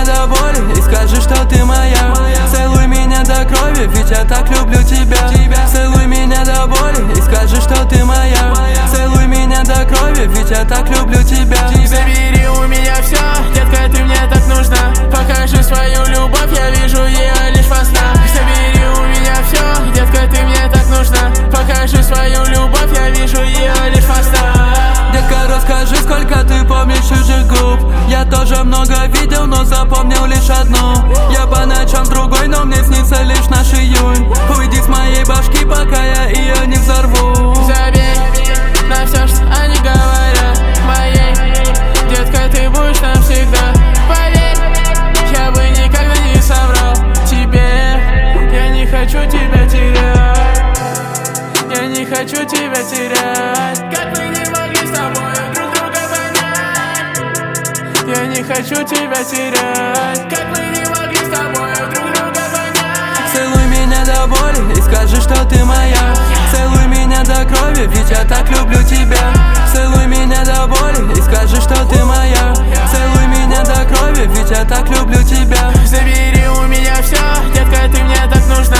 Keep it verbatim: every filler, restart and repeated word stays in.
до боли и скажи, что ты моя. Целуй меня до крови, ведь я так люблю тебя. Целуй меня до боли и скажи, что ты моя. Целуй меня до крови, ведь я так люблю тебя. Забери у меня все, детка, ты мне так нужна. Покажи свою любовь, я вижу ее лишь во снах. Забери у меня все, детка, ты мне так нужна. Покажи свою любовь, я вижу ее лишь во снах. Детка, расскажи, сколько ты помнишь чужих губ. Я тоже много видел, но запомнил лишь одну. Я по ночам другой, но мне снится лишь наш июнь. Уйди с моей башки, пока я ее не взорву. Забей на все, что они говорят. Моей, детка, ты будешь навсегда. Поверь, я бы никогда не соврал тебе. Я не хочу тебя терять. Я не хочу тебя терять. Как мы не могли с тобой друг друга понять. Я не хочу тебя терять. Как мы не могли с тобой друг друга понять. Целуй меня до боли и скажи, что ты моя. Целуй меня до крови, ведь я так люблю тебя. Целуй меня до боли и скажи, что ты моя. Целуй меня до крови, ведь я так люблю тебя. Забери у меня все, детка, ты мне так нужна.